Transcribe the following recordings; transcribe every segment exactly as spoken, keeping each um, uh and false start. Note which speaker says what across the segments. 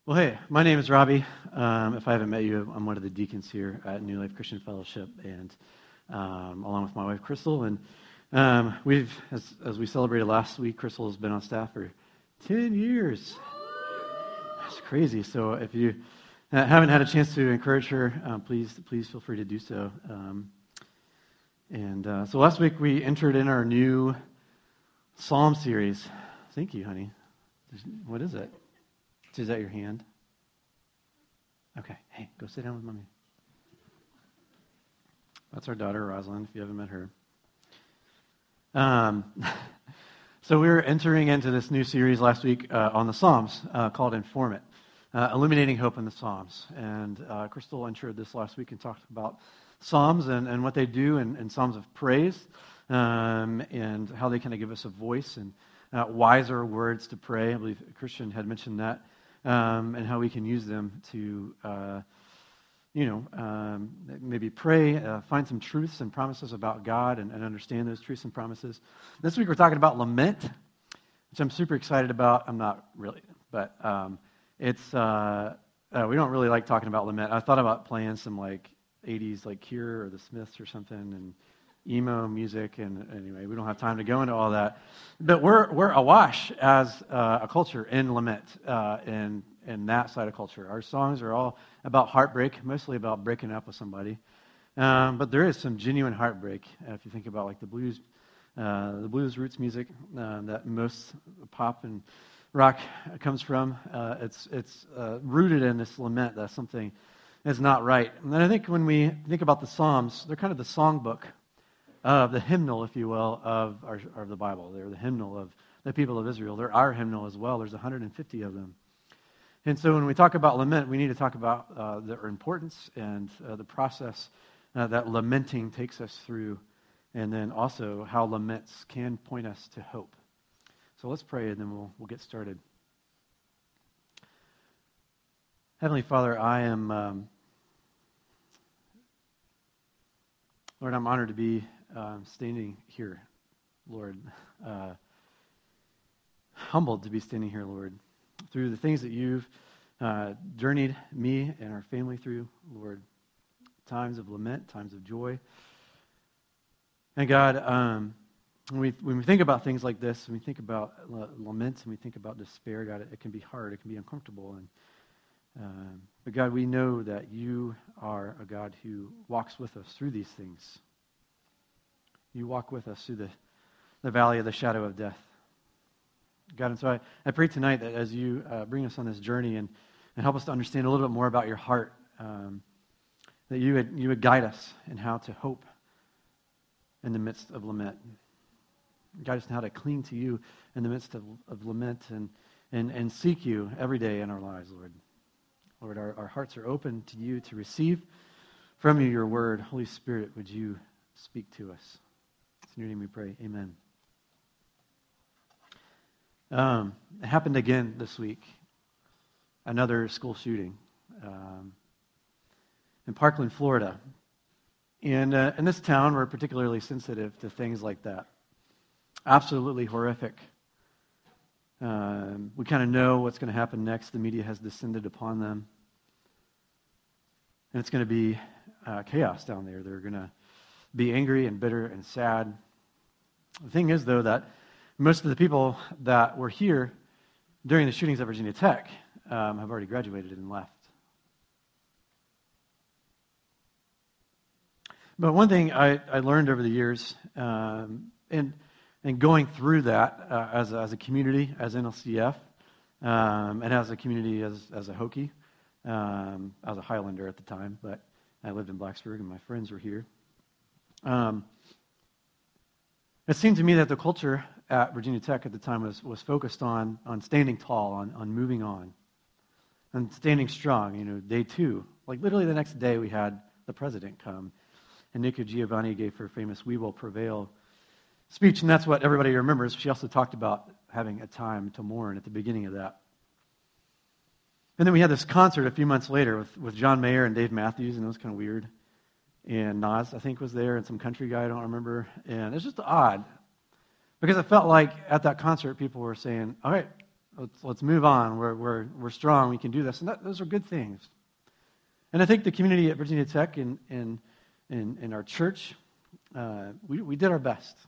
Speaker 1: Well, hey, my name is Robbie. Um, if I haven't met you, I'm one of the deacons here at New Life Christian Fellowship, and um, along with my wife, Crystal. And um, we've, as, as we celebrated last week, Crystal has been on staff for ten years. That's crazy. So if you uh, haven't had a chance to encourage her, uh, please, please feel free to do so. Um, and uh, so last week we entered in our new Psalm series. Thank you, honey. What is it? Is that your hand? Okay. Hey, go sit down with mommy. That's our daughter, Rosalind, if you haven't met her. Um, so we were entering into this new series last week uh, on the Psalms uh, called Inform It, uh, Illuminating Hope in the Psalms. And uh, Crystal entered this last week and talked about Psalms and, and what they do and, and Psalms of praise um, and how they kind of give us a voice and uh, wiser words to pray. I believe Christian had mentioned that. Um, and how we can use them to, uh, you know, um, maybe pray, uh, find some truths and promises about God and, and understand those truths and promises. This week we're talking about lament, which I'm super excited about. I'm not really, but um, it's, uh, uh, we don't really like talking about lament. I thought about playing some like eighties like Cure or the Smiths or something and emo music, and anyway, we don't have time to go into all that. But we're we're awash as uh, a culture in lament, uh, and in that side of culture. Our songs are all about heartbreak, mostly about breaking up with somebody. Um, but there is some genuine heartbreak uh, if you think about like the blues, uh, the blues roots music uh, that most pop and rock comes from. Uh, it's it's uh, rooted in this lament that something is not right. And then I think when we think about the Psalms, they're kind of the songbook of the hymnal, if you will, of, our, of the Bible. They're the hymnal of the people of Israel. They're our hymnal as well. There's one hundred fifty of them. And so when we talk about lament, we need to talk about uh, their importance and uh, the process uh, that lamenting takes us through, and then also how laments can point us to hope. So let's pray, and then we'll, we'll get started. Heavenly Father, I am, um, Lord, I'm honored to be Um, standing here, Lord, uh, humbled to be standing here, Lord, through the things that you've uh, journeyed me and our family through, Lord, times of lament, times of joy. And God, um, when we when we think about things like this, when we think about l- lament and we think about despair, God, it, it can be hard, it can be uncomfortable. And um, but God, we know that you are a God who walks with us through these things. You walk with us through the, the valley of the shadow of death. God, and so I, I pray tonight that as you uh, bring us on this journey and, and help us to understand a little bit more about your heart, um, that you would, you would guide us in how to hope in the midst of lament. Guide us in how to cling to you in the midst of, of lament and, and, and seek you every day in our lives, Lord. Lord, our, our hearts are open to you to receive from you your word. Holy Spirit, would you speak to us? In your name we pray. Amen. Um, it happened again this week. Another school shooting um, in Parkland, Florida. And uh, in this town, we're particularly sensitive to things like that. Absolutely horrific. Um, we kind of know what's going to happen next. The media has descended upon them. And it's going to be uh, chaos down there. They're going to be angry and bitter and sad. The thing is, though, that most of the people that were here during the shootings at Virginia Tech um, have already graduated and left. But one thing I, I learned over the years, um, and and going through that uh, as, a, as a community, as N L C F, um, and as a community as, as a Hokie, um, as a Highlander at the time, but I lived in Blacksburg and my friends were here. Um, it seemed to me that the culture at Virginia Tech at the time was, was focused on, on standing tall, on, on moving on, and standing strong. You know, day two, like literally the next day we had the president come, and Nika Giovanni gave her famous "We Will Prevail" speech, and that's what everybody remembers. She also talked about having a time to mourn at the beginning of that. And then we had this concert a few months later with, with John Mayer and Dave Matthews, and it was kind of weird. And Nas, I think, was there, and some country guy, I don't remember. And it's just odd, because it felt like at that concert, people were saying, all right, Let's, let's move on. We're, we're, we're strong. We can do this. And that, those are good things. And I think the community at Virginia Tech and in, in, in our church, uh, we, we did our best.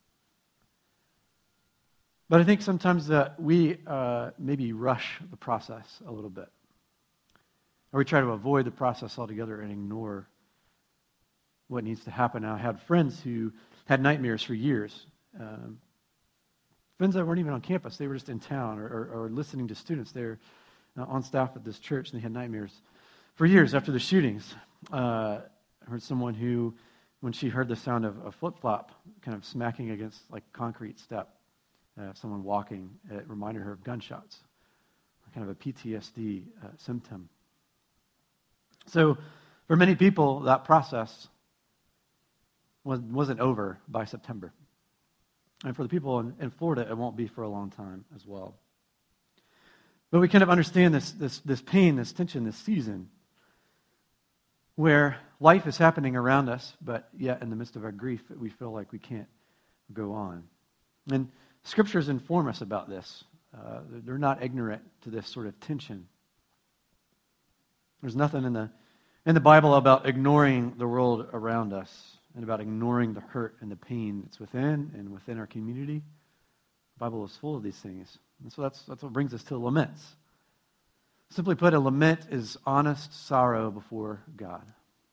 Speaker 1: But I think sometimes that we uh, maybe rush the process a little bit. Or we try to avoid the process altogether and ignore what needs to happen. Now, I had friends who had nightmares for years. Um, friends that weren't even on campus. They were just in town or, or, or listening to students. They were uh, on staff at this church, and they had nightmares for years after the shootings. Uh, I heard someone who, when she heard the sound of a flip-flop kind of smacking against like concrete step, uh, someone walking, it reminded her of gunshots, kind of a P T S D uh, symptom. So for many people, that process was, wasn't over by September. And for the people in, in Florida, it won't be for a long time as well. But we kind of understand this, this, this pain, this tension, this season, where life is happening around us, but yet in the midst of our grief, we feel like we can't go on. And scriptures inform us about this. Uh, they're not ignorant to this sort of tension. There's nothing in the in the Bible about ignoring the world around us and about ignoring the hurt and the pain that's within and within our community. The Bible is full of these things. And so that's, that's what brings us to laments. Simply put, a lament is honest sorrow before God.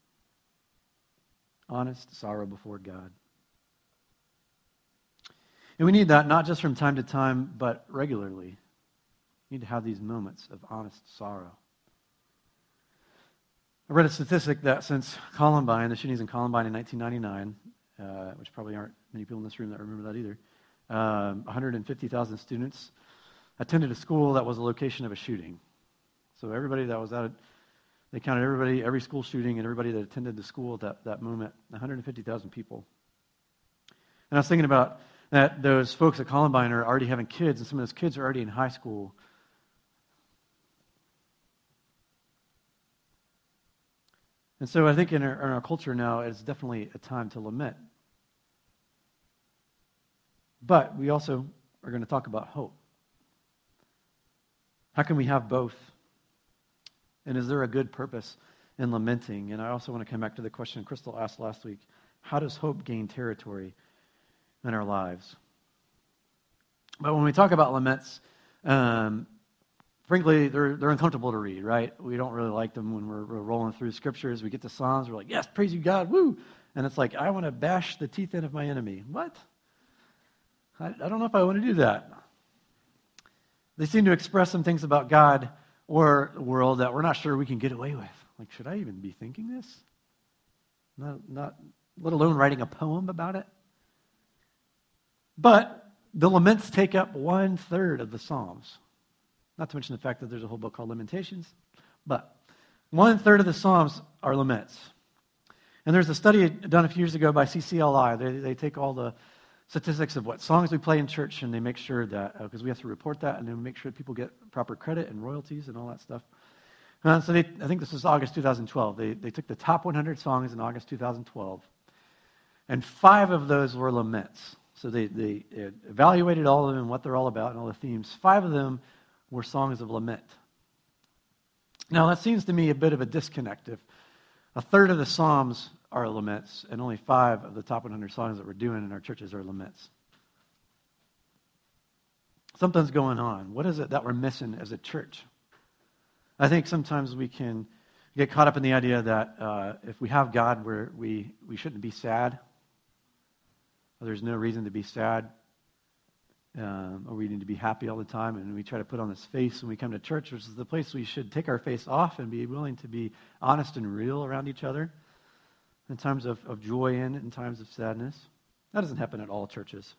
Speaker 1: Honest sorrow before God. And we need that not just from time to time, but regularly. We need to have these moments of honest sorrow. I read a statistic that since Columbine, the shootings in Columbine in nineteen ninety-nine, uh, which probably aren't many people in this room that remember that either, um, one hundred fifty thousand students attended a school that was a location of a shooting. So everybody that was at it, they counted everybody, every school shooting, and everybody that attended the school at that, that moment, one hundred fifty thousand people. And I was thinking about that those folks at Columbine are already having kids, and some of those kids are already in high school. And so I think in our, in our culture now, it's definitely a time to lament. But we also are going to talk about hope. How can we have both? And is there a good purpose in lamenting? And I also want to come back to the question Crystal asked last week. How does hope gain territory in our lives? But when we talk about laments, um, frankly, they're they're uncomfortable to read, right? We don't really like them when we're, we're rolling through scriptures. We get to Psalms, we're like, yes, praise you, God, woo! And it's like, I want to bash the teeth in of my enemy. What? I, I don't know if I want to do that. They seem to express some things about God or the world that we're not sure we can get away with. Like, should I even be thinking this? Not, not, let alone writing a poem about it. But the laments take up one third of the Psalms. Not to mention the fact that there's a whole book called Lamentations. But one third of the Psalms are laments. And there's a study done a few years ago by C C L I. They, they take all the statistics of what songs we play in church, and they make sure that, because uh, we have to report that, and then make sure people get proper credit and royalties and all that stuff. Uh, so they, I think this was August two thousand twelve. They, they took the top one hundred songs in August two thousand twelve, and five of those were laments. So they, they evaluated all of them and what they're all about and all the themes. Five of them were songs of lament. Now, that seems to me a bit of a disconnect. If a third of the Psalms are laments, and only five of the top one hundred songs that we're doing in our churches are laments. Something's going on. What is it that we're missing as a church? I think sometimes we can get caught up in the idea that uh, if we have God, we're, we we shouldn't be sad. Or there's no reason to be sad. Um, or we need to be happy all the time, and we try to put on this face when we come to church, which is the place we should take our face off and be willing to be honest and real around each other in times of, of joy and in times of sadness. That doesn't happen at all churches.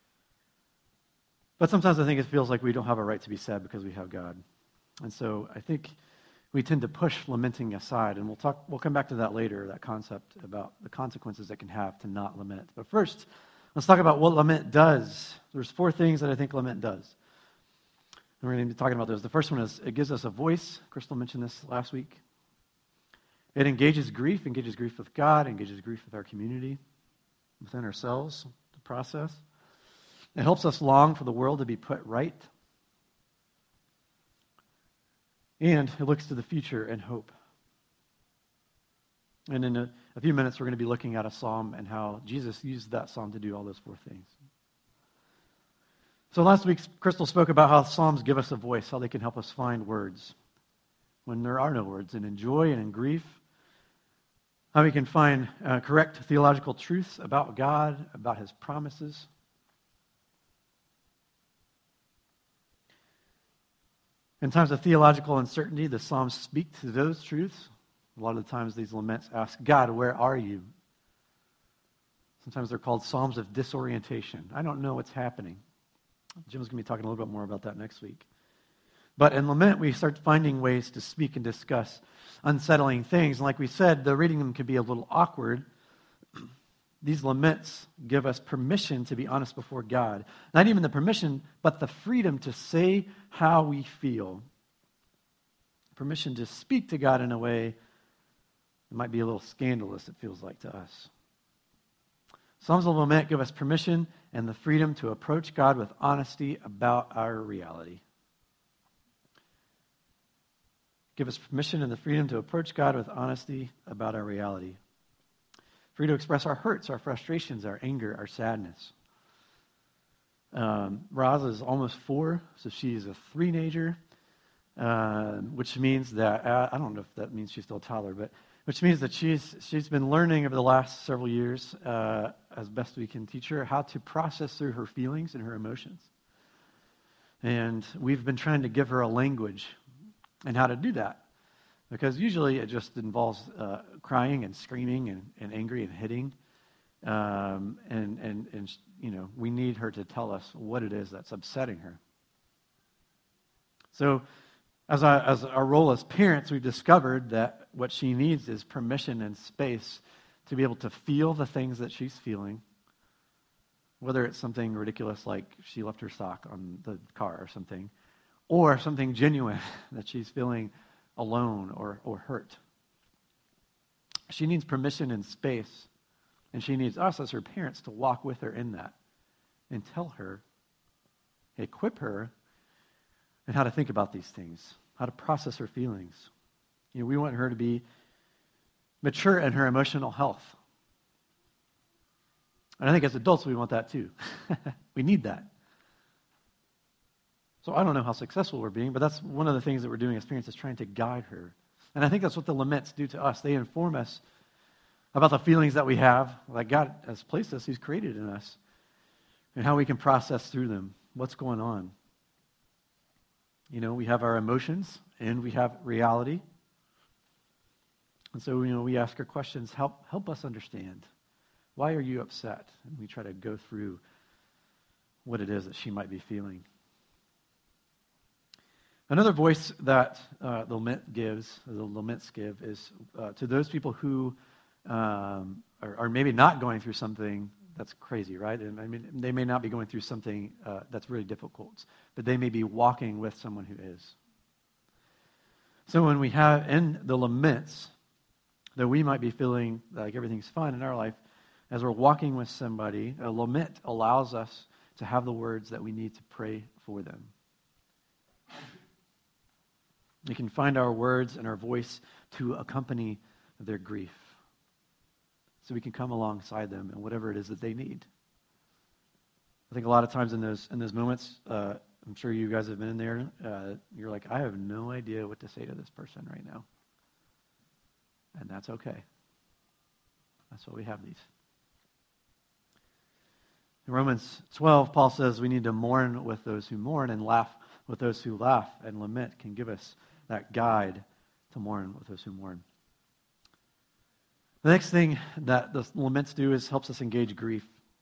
Speaker 1: But sometimes I think it feels like we don't have a right to be sad because we have God. And so I think we tend to push lamenting aside, and we'll talk. We'll come back to that later, that concept about the consequences that can have to not lament. But first, let's talk about what lament does. There's four things that I think lament does. And we're going to be talking about those. The first one is it gives us a voice. Crystal mentioned this last week. It engages grief, engages grief with God, engages grief with our community, within ourselves, the process. It helps us long for the world to be put right. And it looks to the future and hope. And in a, a few minutes, we're going to be looking at a psalm and how Jesus used that psalm to do all those four things. So last week, Crystal spoke about how psalms give us a voice, how they can help us find words when there are no words, and in joy and in grief, how we can find uh, correct theological truths about God, about his promises. In times of theological uncertainty, the Psalms speak to those truths. A lot of the times these laments ask, God, where are you? Sometimes they're called Psalms of disorientation. I don't know what's happening. Jim's going to be talking a little bit more about that next week. But in lament, we start finding ways to speak and discuss unsettling things. And like we said, the reading them can be a little awkward. These laments give us permission to be honest before God. Not even the permission, but the freedom to say how we feel. Permission to speak to God in a way that might be a little scandalous, it feels like to us. Psalms of lament give us permission and the freedom to approach God with honesty about our reality. Give us permission and the freedom to approach God with honesty about our reality. Free to express our hurts, our frustrations, our anger, our sadness. Um, Raza is almost four, so she is a three-nager, uh, which means that, uh, I don't know if that means she's still a toddler, but which means that she's she's been learning over the last several years, uh, as best we can teach her, how to process through her feelings and her emotions. And we've been trying to give her a language and how to do that. Because usually it just involves uh, crying and screaming and, and angry and hitting. Um, and, and, and, you know, we need her to tell us what it is that's upsetting her. So as, I, as our role as parents, we've discovered that what she needs is permission and space to be able to feel the things that she's feeling. Whether it's something ridiculous like she left her sock on the car or something. Or something genuine that she's feeling alone or, or hurt. She needs permission and space, and she needs us as her parents to walk with her in that and tell her, equip her in how to think about these things, how to process her feelings. You know, we want her to be mature in her emotional health. And I think as adults we want that too. We need that. So I don't know how successful we're being, but that's one of the things that we're doing as parents is trying to guide her. And I think that's what the laments do to us. They inform us about the feelings that we have, that God has placed us, He's created in us, and how we can process through them, what's going on. You know, we have our emotions, and we have reality. And so, you know, we ask her questions, help, help us understand. Why are you upset? And we try to go through what it is that she might be feeling. Another voice that uh, the lament gives, the laments give, is uh, to those people who um, are, are maybe not going through something that's crazy, right? And I mean, they may not be going through something uh, that's really difficult, but they may be walking with someone who is. So when we have in the laments, that we might be feeling like everything's fine in our life, as we're walking with somebody, a lament allows us to have the words that we need to pray for them. We can find our words and our voice to accompany their grief. So we can come alongside them in whatever it is that they need. I think a lot of times in those in those moments, uh, I'm sure you guys have been in there, uh, you're like, I have no idea what to say to this person right now. And that's okay. That's why we have these. In Romans twelve, Paul says we need to mourn with those who mourn and laugh with those who laugh, and lament can give us that guide to mourn with those who mourn. The next thing that the laments do is helps us engage grief.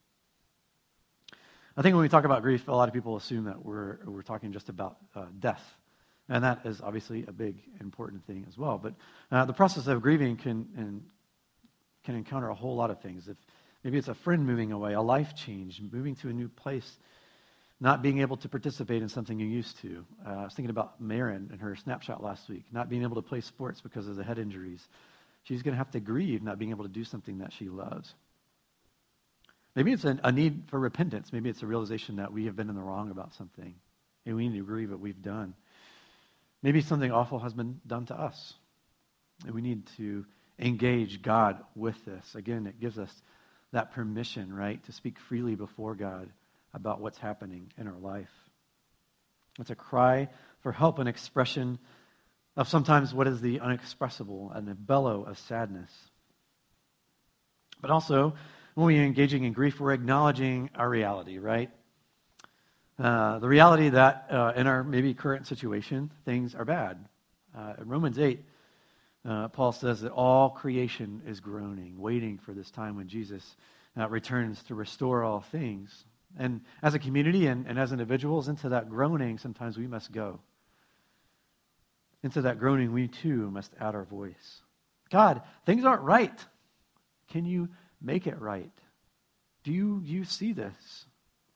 Speaker 1: I think when we talk about grief, a lot of people assume that we're we're talking just about uh, death, and that is obviously a big, important thing as well. But uh, the process of grieving can and can encounter a whole lot of things. If maybe it's a friend moving away, a life change, moving to a new place, not being able to participate in something you used to. Uh, I was thinking about Marin and her snapshot last week, not being able to play sports because of the head injuries. She's going to have to grieve not being able to do something that she loves. Maybe it's a, a need for repentance. Maybe it's a realization that we have been in the wrong about something, and we need to grieve what we've done. maybe something awful has been done to us. And we need to engage God with this. Again, it gives us that permission, right, to speak freely before God about what's happening in our life. It's a cry for help, an expression of sometimes what is the unexpressible and a bellow of sadness. But also, when we're engaging in grief, we're acknowledging our reality, right? Uh, the reality that uh, in our maybe current situation, things are bad. Uh, in Romans eight, uh, Paul says that all creation is groaning, waiting for this time when Jesus uh, returns to restore all things. And as a community and, and as individuals, into that groaning, sometimes we must go. Into that groaning, we too must add our voice. God, things aren't right. Can you make it right? Do you, you see this?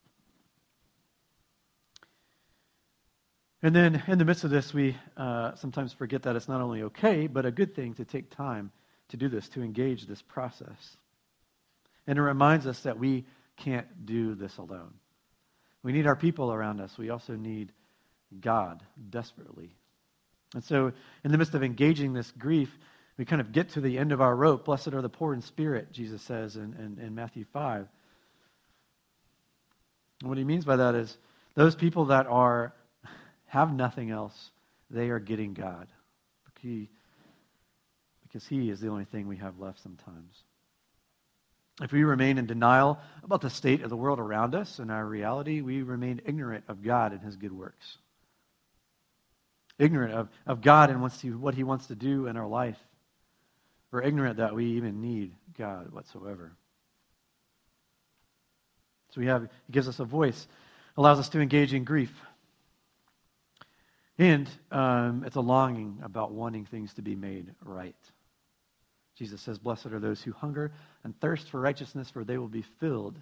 Speaker 1: And then in the midst of this, we uh, sometimes forget that it's not only okay, but a good thing to take time to do this, to engage this process. And it reminds us that we can't do this alone. We need our people around us. We also need God desperately. And so in the midst of engaging this grief, we kind of get to the end of our rope. Blessed are the poor in spirit, Jesus says in, in, in Matthew five. And what he means by that is those people that are have nothing else, they are getting God. He, because he is the only thing we have left sometimes. If we remain in denial about the state of the world around us and our reality, we remain ignorant of God and his good works. Ignorant of, of God and wants to, what he wants to do in our life. We're ignorant that we even need God whatsoever. So we have, he gives us a voice, allows us to engage in grief. And um, it's a longing about wanting things to be made right. Jesus says, blessed are those who hunger and thirst for righteousness, for they will be filled.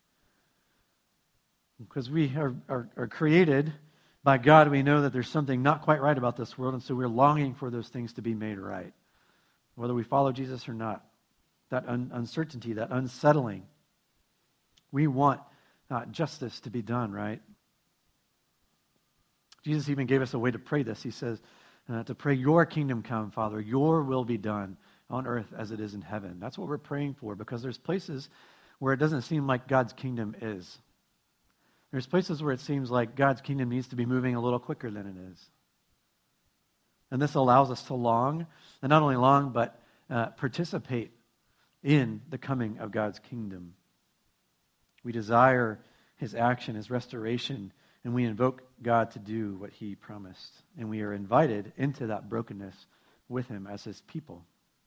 Speaker 1: Because we are, are, are created by God, we know that there's something not quite right about this world, and so we're longing for those things to be made right. Whether we follow Jesus or not. That un- uncertainty, that unsettling. We want uh, justice to be done, right? Jesus even gave us a way to pray this. He says, uh, to pray, your kingdom come, Father, your will be done on earth as it is in heaven. That's what we're praying for, because there's places where it doesn't seem like God's kingdom is. There's places where it seems like God's kingdom needs to be moving a little quicker than it is. And this allows us to long, and not only long, but uh, participate in the coming of God's kingdom. We desire his action, his restoration, and we invoke God to do what he promised. And we are invited into that brokenness with him as his people.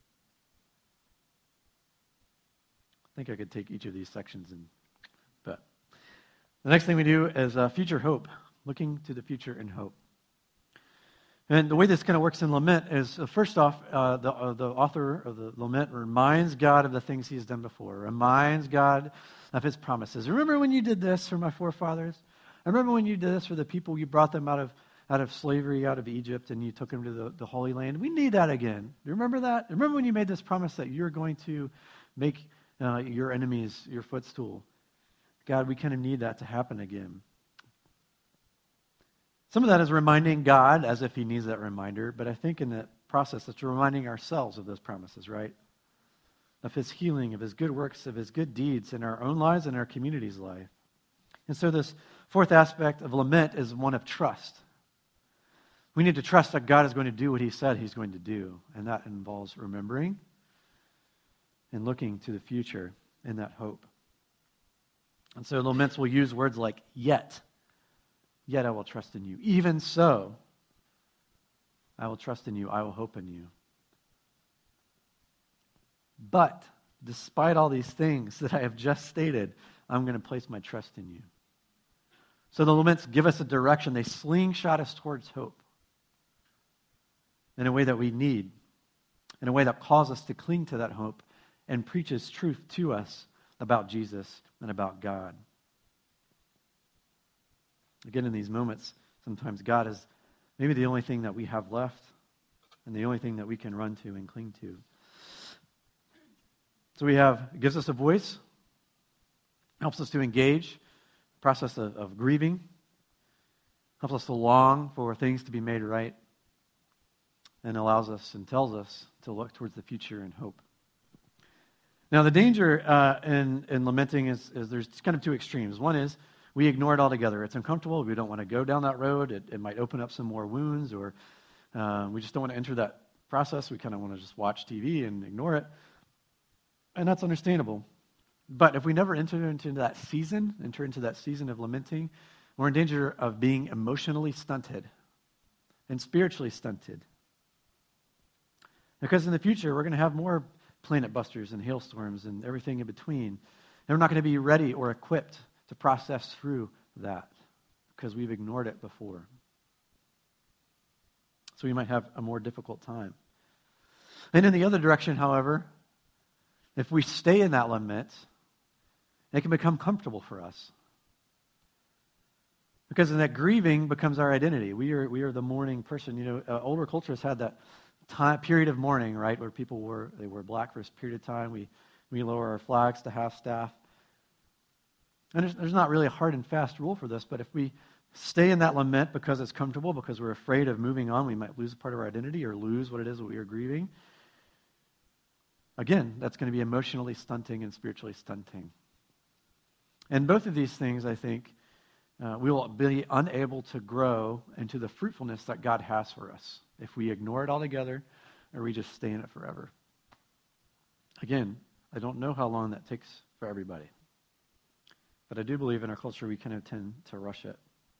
Speaker 1: I think I could take each of these sections and but the next thing we do is uh, future hope, looking to the future in hope. And the way this kind of works in lament is, uh, first off, uh, the, uh, the author of the lament reminds God of the things he's done before, reminds God of his promises. Remember when you did this for my forefathers? I remember when you did this for the people, you brought them out of out of slavery, out of Egypt, and you took them to the, the Holy Land. We need that again. Do you remember that? Remember when you made this promise that you're going to make uh, your enemies your footstool? God, we kind of need that to happen again. Some of that is reminding God as if he needs that reminder, but I think in that process it's reminding ourselves of those promises, right? Of his healing, of his good works, of his good deeds in our own lives and our community's life. And so this fourth aspect of lament is one of trust. We need to trust that God is going to do what he said he's going to do, and that involves remembering and looking to the future in that hope. And so laments will use words like yet. Yet I will trust in you. Even so, I will trust in you. I will hope in you. But despite all these things that I have just stated, I'm going to place my trust in you. So the laments give us a direction. They slingshot us towards hope in a way that we need, in a way that calls us to cling to that hope and preaches truth to us about Jesus and about God. Again, in these moments, sometimes God is maybe the only thing that we have left and the only thing that we can run to and cling to. So we have, it gives us a voice, helps us to engage, the process of, of grieving, helps us to long for things to be made right, and allows us and tells us to look towards the future and hope. Now, the danger uh, in, in lamenting is, is there's kind of two extremes. One is we ignore it altogether. It's uncomfortable. We don't want to go down that road. It, it might open up some more wounds, or uh, we just don't want to enter that process. We kind of want to just watch T V and ignore it. And that's understandable. But if we never enter into that season, enter into that season of lamenting, we're in danger of being emotionally stunted and spiritually stunted. Because in the future, we're going to have more planet busters and hailstorms and everything in between. And we're not going to be ready or equipped to process through that because we've ignored it before. So we might have a more difficult time. And in the other direction, however, if we stay in that lament, it can become comfortable for us. Because in that grieving becomes our identity. We are we are the mourning person. You know, uh, older cultures had that time period of mourning, right, where people were they were black for a period of time. We we lower our flags to half staff. And there's, there's not really a hard and fast rule for this, but if we stay in that lament because it's comfortable, because we're afraid of moving on, we might lose a part of our identity or lose what it is that we are grieving. Again, that's going to be emotionally stunting and spiritually stunting. And both of these things, I think, uh, we will be unable to grow into the fruitfulness that God has for us if we ignore it altogether or we just stay in it forever. Again, I don't know how long that takes for everybody. But I do believe in our culture we kind of tend to rush it.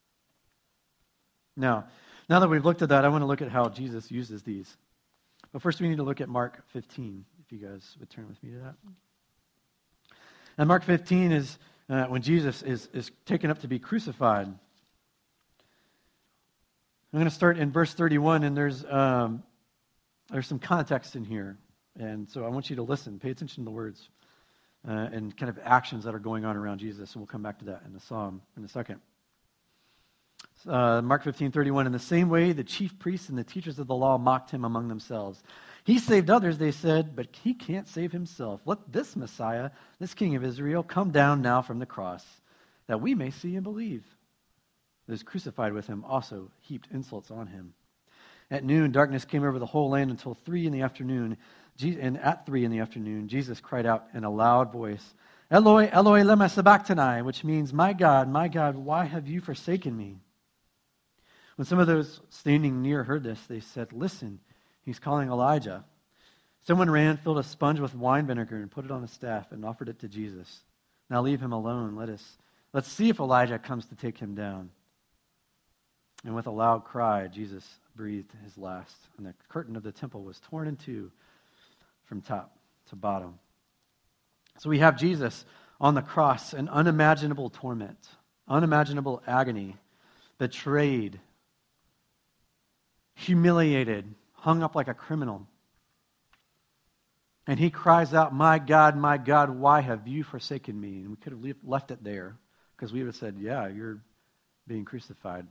Speaker 1: Now, now that we've looked at that, I want to look at how Jesus uses these. But first we need to look at Mark fifteen, if you guys would turn with me to that. And Mark fifteen is uh, when Jesus is, is taken up to be crucified. I'm going to start in verse thirty-one, and there's um, there's some context in here. And so I want you to listen, pay attention to the words uh, and kind of actions that are going on around Jesus. And we'll come back to that in the psalm in a second. Uh, Mark fifteen thirty-one, in the same way the chief priests and the teachers of the law mocked him among themselves. He saved others, they said, but he can't save himself. Let this Messiah, this King of Israel, come down now from the cross, that we may see and believe. Those crucified with him also heaped insults on him. At noon, darkness came over the whole land until three in the afternoon. And at three in the afternoon, Jesus cried out in a loud voice, Eloi, Eloi, lema sabachthani, which means, my God, my God, why have you forsaken me? When some of those standing near heard this, they said, listen, he's calling Elijah. Someone ran, filled a sponge with wine vinegar, and put it on a staff and offered it to Jesus. Now leave him alone. Let us, let's see if Elijah comes to take him down. And with a loud cry, Jesus breathed his last, and the curtain of the temple was torn in two from top to bottom. So we have Jesus on the cross, an unimaginable torment, unimaginable agony, betrayed, humiliated, hung up like a criminal. And he cries out, my God, my God, why have you forsaken me? And we could have left it there because we would have said, yeah, you're being crucified.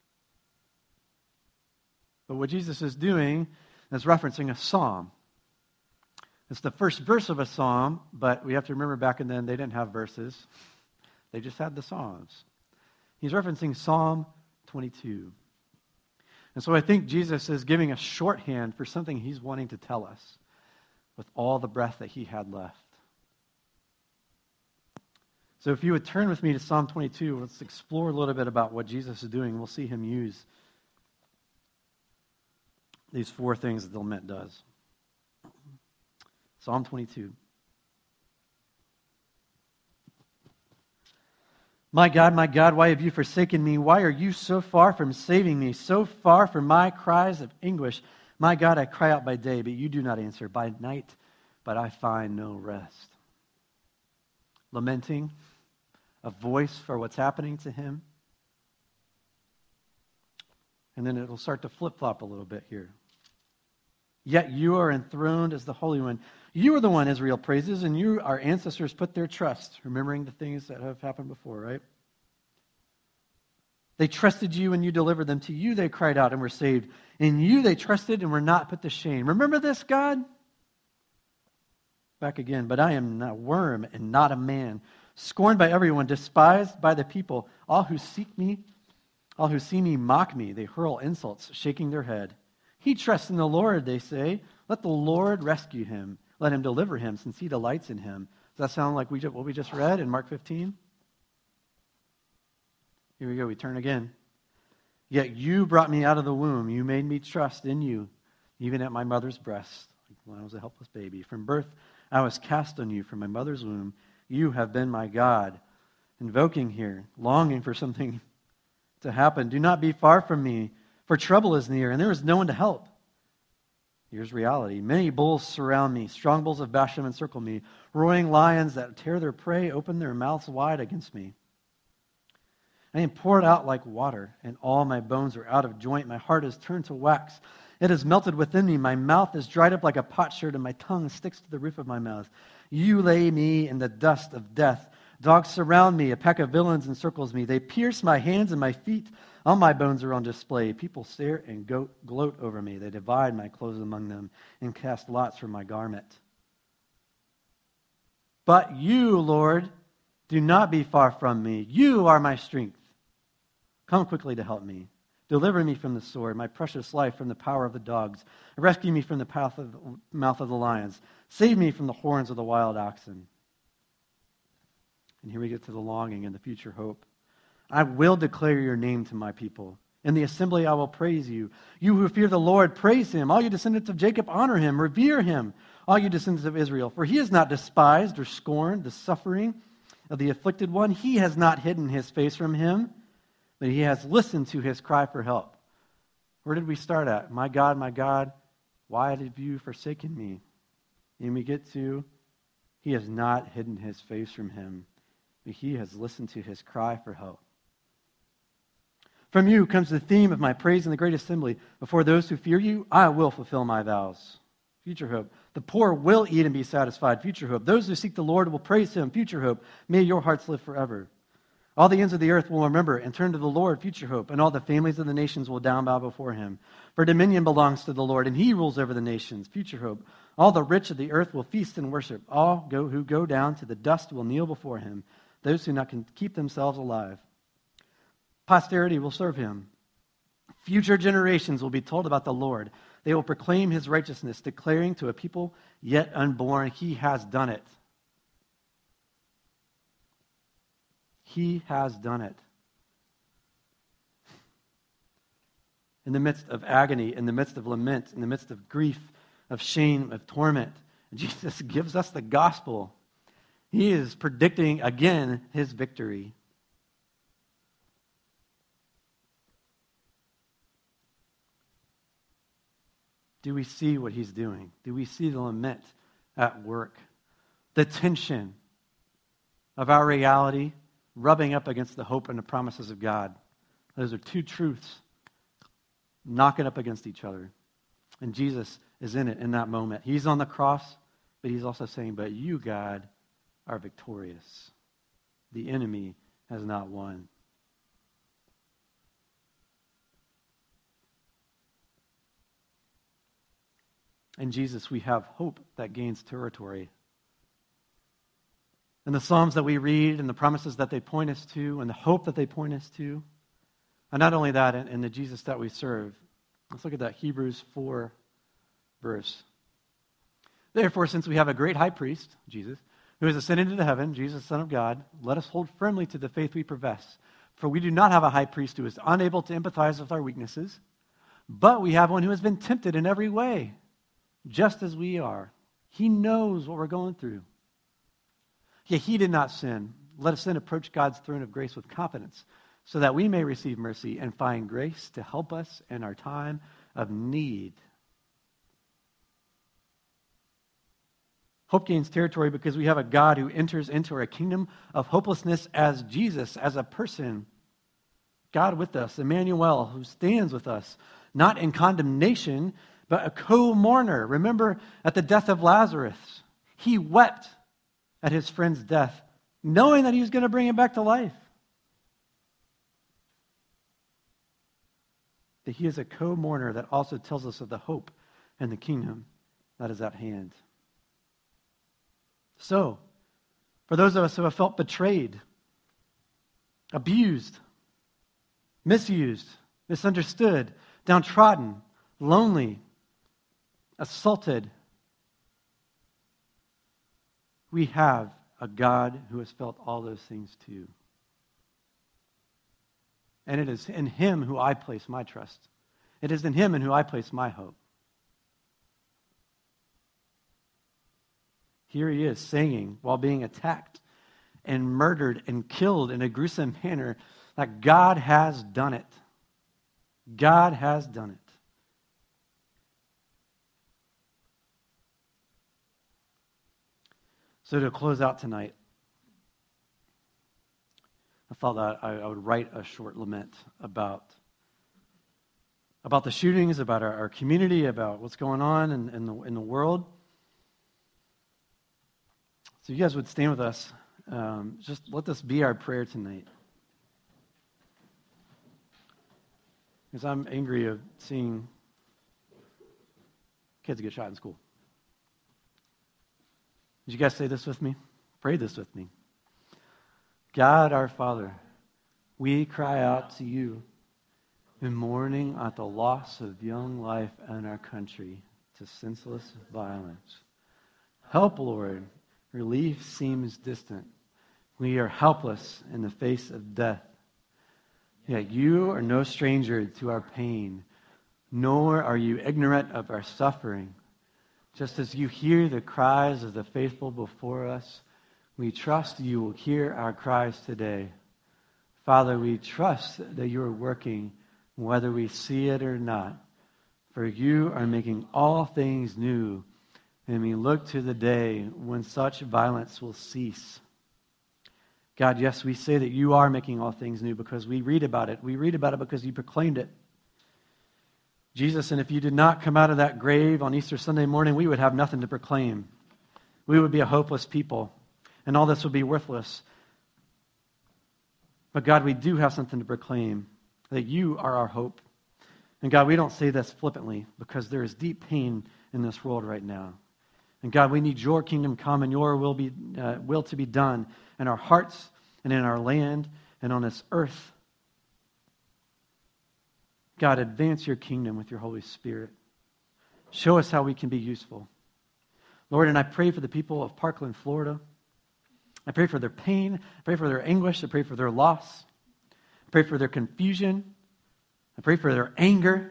Speaker 1: But what Jesus is doing is referencing a psalm. It's the first verse of a psalm, but we have to remember back then they didn't have verses. They just had the psalms. He's referencing Psalm twenty-two. And so I think Jesus is giving a shorthand for something he's wanting to tell us with all the breath that he had left. So if you would turn with me to Psalm twenty-two, let's explore a little bit about what Jesus is doing. We'll see him use these four things that the lament does. Psalm twenty-two. My God, my God, why have you forsaken me? Why are you so far from saving me, so far from my cries of anguish? My God, I cry out by day, but you do not answer. By night, but I find no rest. Lamenting, a voice for what's happening to him. And then it'll start to flip-flop a little bit here. Yet you are enthroned as the Holy One. You are the one Israel praises, and you, our ancestors, put their trust, remembering the things that have happened before, right? They trusted you and you delivered them. To you they cried out and were saved. In you they trusted and were not put to shame. Remember this, God? Back again. But I am a worm and not a man, scorned by everyone, despised by the people. All who seek me, all who see me mock me. They hurl insults, shaking their head. He trusts in the Lord, they say. Let the Lord rescue him. Let him deliver him, since he delights in him. Does that sound like we just, what we just read in Mark fifteen? Here we go, we turn again. Yet you brought me out of the womb. You made me trust in you, even at my mother's breast, when I was a helpless baby. From birth I was cast on you. From my mother's womb you have been my God. Invoking here, longing for something to happen. Do not be far from me, for trouble is near, and there is no one to help. Here's reality. Many bulls surround me. Strong bulls of Bashan encircle me. Roaring lions that tear their prey open their mouths wide against me. I am poured out like water, and all my bones are out of joint. My heart is turned to wax. It is melted within me. My mouth is dried up like a potsherd, and my tongue sticks to the roof of my mouth. You lay me in the dust of death. Dogs surround me. A pack of villains encircles me. They pierce my hands and my feet. All my bones are on display. People stare and go- gloat over me. They divide my clothes among them and cast lots for my garment. But you, Lord, do not be far from me. You are my strength. Come quickly to help me. Deliver me from the sword, my precious life from the power of the dogs. Rescue me from the path of the mouth of the lions. Save me from the horns of the wild oxen. And here we get to the longing and the future hope. I will declare your name to my people. In the assembly I will praise you. You who fear the Lord, praise him. All you descendants of Jacob, honor him. Revere him, all you descendants of Israel. For he has not despised or scorned the suffering of the afflicted one. He has not hidden his face from him, but he has listened to his cry for help. Where did we start at? My God, my God, why have you forsaken me? And we get to, he has not hidden his face from him, but he has listened to his cry for help. From you comes the theme of my praise in the great assembly. Before those who fear you, I will fulfill my vows. Future hope. The poor will eat and be satisfied. Future hope. Those who seek the Lord will praise him. Future hope. May your hearts live forever. All the ends of the earth will remember and turn to the Lord. Future hope. And all the families of the nations will down bow before him. For dominion belongs to the Lord, and he rules over the nations. Future hope. All the rich of the earth will feast and worship. All go, who go down to the dust will kneel before him. Those who not can keep themselves alive. Posterity will serve him. Future generations will be told about the Lord. They will proclaim his righteousness, declaring to a people yet unborn, he has done it. He has done it. In the midst of agony, in the midst of lament, in the midst of grief, of shame, of torment, Jesus gives us the gospel. He is predicting again his victory. Do we see what he's doing? Do we see the lament at work? The tension of our reality rubbing up against the hope and the promises of God. Those are two truths knocking up against each other. And Jesus is in it in that moment. He's on the cross, but he's also saying, but you, God, are victorious. The enemy has not won. In Jesus, we have hope that gains territory. And the Psalms that we read and the promises that they point us to and the hope that they point us to. And not only that, in, in the Jesus that we serve. Let's look at that Hebrews four verse. Therefore, since we have a great high priest, Jesus, who has ascended into heaven, Jesus, Son of God, let us hold firmly to the faith we profess. For we do not have a high priest who is unable to empathize with our weaknesses, but we have one who has been tempted in every way, just as we are. He knows what we're going through. Yet he did not sin. Let us then approach God's throne of grace with confidence, so that we may receive mercy and find grace to help us in our time of need. Hope gains territory because we have a God who enters into our kingdom of hopelessness as Jesus, as a person. God with us, Emmanuel, who stands with us, not in condemnation, but a co-mourner. Remember, at the death of Lazarus, he wept at his friend's death, knowing that he was going to bring him back to life. That he is a co-mourner that also tells us of the hope and the kingdom that is at hand. So, for those of us who have felt betrayed, abused, misused, misunderstood, downtrodden, lonely, assaulted. We have a God who has felt all those things too. And it is in him who I place my trust. It is in him in who I place my hope. Here he is singing while being attacked and murdered and killed in a gruesome manner that God has done it. God has done it. So to close out tonight, I thought that I, I would write a short lament about, about the shootings, about our, our community, about what's going on in, in, the, in the world. So you guys would stand with us. Um, just let this be our prayer tonight. Because I'm angry of seeing kids get shot in school. Would you guys say this with me? Pray this with me. God our Father, we cry out to you in mourning at the loss of young life in our country to senseless violence. Help, Lord. Relief seems distant. We are helpless in the face of death. Yet you are no stranger to our pain, nor are you ignorant of our suffering. Just as you hear the cries of the faithful before us, we trust you will hear our cries today. Father, we trust that you are working whether we see it or not. For you are making all things new, and we look to the day when such violence will cease. God, yes, we say that you are making all things new because we read about it. We read about it because you proclaimed it. Jesus, and if you did not come out of that grave on Easter Sunday morning, we would have nothing to proclaim. We would be a hopeless people, and all this would be worthless. But God, we do have something to proclaim, that you are our hope. And God, we don't say this flippantly because there is deep pain in this world right now. And God, we need your kingdom come and your will be uh, will to be done in our hearts and in our land and on this earth. God, advance your kingdom with your Holy Spirit. Show us how we can be useful. Lord, and I pray for the people of Parkland, Florida. I pray for their pain. I pray for their anguish. I pray for their loss. I pray for their confusion. I pray for their anger.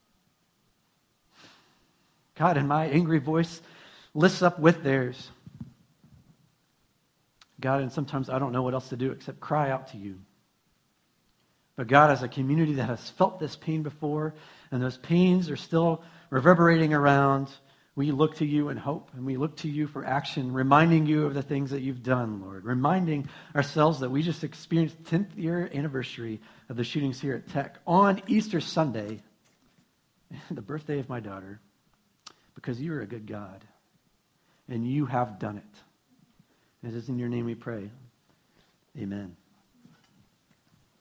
Speaker 1: God, and my angry voice lifts up with theirs. God, and sometimes I don't know what else to do except cry out to you. But God, as a community that has felt this pain before, and those pains are still reverberating around, we look to you in hope, and we look to you for action, reminding you of the things that you've done, Lord. Reminding ourselves that we just experienced the tenth year anniversary of the shootings here at Tech on Easter Sunday, the birthday of my daughter, because you are a good God, and you have done it. It is in your name we pray. Amen.